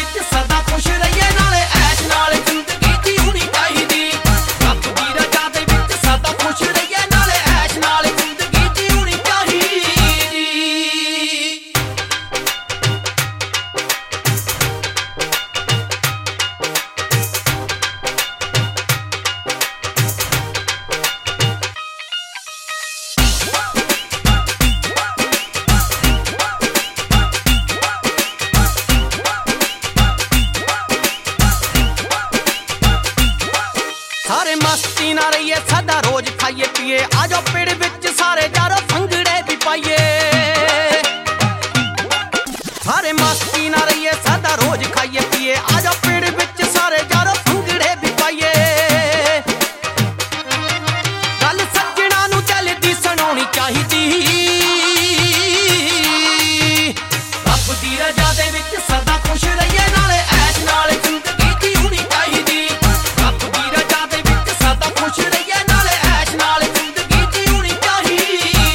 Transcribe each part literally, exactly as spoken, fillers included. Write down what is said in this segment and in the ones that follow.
ਵਿੱਚ ਸਦਾ ਖੁਸ਼ ਰਹੀਏ ਨਾਲੇ ਐਸ਼ ਨਾਲ ਜ਼ਿੰਦਗੀ ਜੀਉਣੀ ਚਾਹੀਦੀ ਰੱਬ ਦੀ ਰਜ਼ਾ ਦੇ ਵਿੱਚ ਸਦਾ ਖੁਸ਼ ਰਹੀਏ ਨਾਲੇ ਐਸ਼ ਨਾਲ ਜ਼ਿੰਦਗੀ ਜੀਉਣੀ ਚਾਹੀਦੀ ਸਾਰੇ ਮਸਤੀ ਨਾ ਰਹੀਏ ਸਦਾ ਰੋਜ਼ ਖਾਈਏ ਪੀਏ ਆਜੋ ਪਿੰਡ ਵਿੱਚ ਸਾਰੇ ਯਾਰੋ ਭੰਗੜੇ ਵੀ ਪਾਈਏ ਸਾਰੇ ਮਸਤੀ ਨਾ ਰਹੀਏ ਸਦਾ ਰੋਜ਼ ਖਾਈਏ ਪੀਏ ਆਜੋ ਪਿੰਡ ਵਿੱਚ ਸਾਰੇ ਯਾਰੋ ਭੰਗੜੇ ਵੀ ਪਾਈਏ ਗੱਲ ਸੱਜਣਾ ਨੂੰ ਦਿਲ ਦੀ ਸੁਣਾਉਣੀ ਚਾਹੀਦੀ ਰੱਬ ਦੀ ਰਜ਼ਾ ਦੇ ਵਿੱਚ ਸਦਾ ਖੁਸ਼ ਰਹੀਏ ਨਾਲੇ ਐਸ਼ ਨਾਲ ਜ਼ਿੰਦਗੀ ਜੀਉਣੀ ਚਾਹੀਦੀ ਰੱਬ ਦੀ ਰਜ਼ਾ ਦੇ ਵਿੱਚ ਸਦਾ ਖੁਸ਼ ਰਹੀਏ ਨਾਲੇ ਐਸ਼ ਨਾਲ ਜ਼ਿੰਦਗੀ ਜੀਉਣੀ ਚਾਹੀਦੀ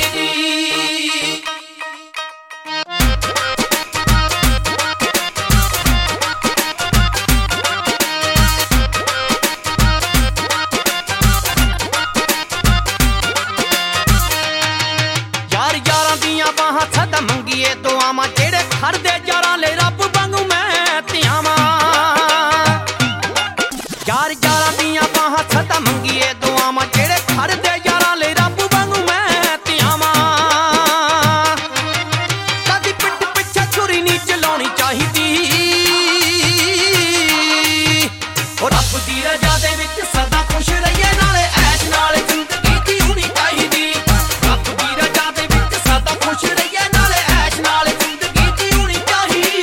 ਯਾਰ ਯਾਰਾਂ ਦੀਆਂ ਬਾਹਾਂ ਸਦਾ ਮੰਗੀਏ ਦੁਆਵਾਂ ਜਿਹੜੇ ਖੜਦੇ ਯਾਰਾਂ ਲਈ ਰੱਬ ਵਾਂਗੂ ਮੈਂ ਧਿਆਵਾਂ ਯਾਰ ਯਾਰਾਂ ਦੀਆਂ ਬਾਹਾਂ ਸਦਾ ਮੰਗੀਏ ਦੁਆਵਾਂ ਜਿਹੜੇ ਖੜਦੇ ਯਾਰਾਂ ਲਈ ਰੱਬ ਵਾਂਗੂ ਮੈਂ ਧਿਆਵਾਂ ਕਦੀ ਪਿੱਠ ਪਿੱਛੇ ਛੁਰੀ ਨਹੀਂ ਚਲਾਉਣੀ ਚਾਹੀਦੀ ਉਹ ਰੱਬ ਦੀ ਰਜ਼ਾ ਦੇ ਵਿੱਚ ਸਦਾ ਖੁਸ਼ ਰਹੀਏ ਨਾਲੇ ਐਸ਼ ਨਾਲ ਜ਼ਿੰਦਗੀ ਜੀਉਣੀ ਚਾਹੀਦੀ ਰੱਬ ਦੀ ਰਜ਼ਾ ਦੇ ਵਿੱਚ ਸਦਾ ਖੁਸ਼ ਰਹੀਏ ਨਾਲੇ ਐਸ਼ ਨਾਲ ਜ਼ਿੰਦਗੀ ਜੀਉਣੀ ਚਾਹੀਦੀ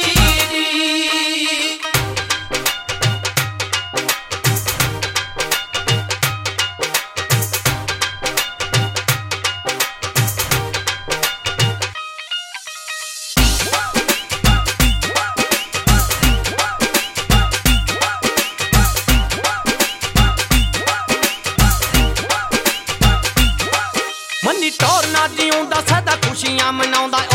ਮੰਨੀ ਟੌਰ ਨਾ ਜਿਉਂਦਾ ਸਦਾ ਖੁਸ਼ੀਆਂ ਮਨਾਉਂਦਾ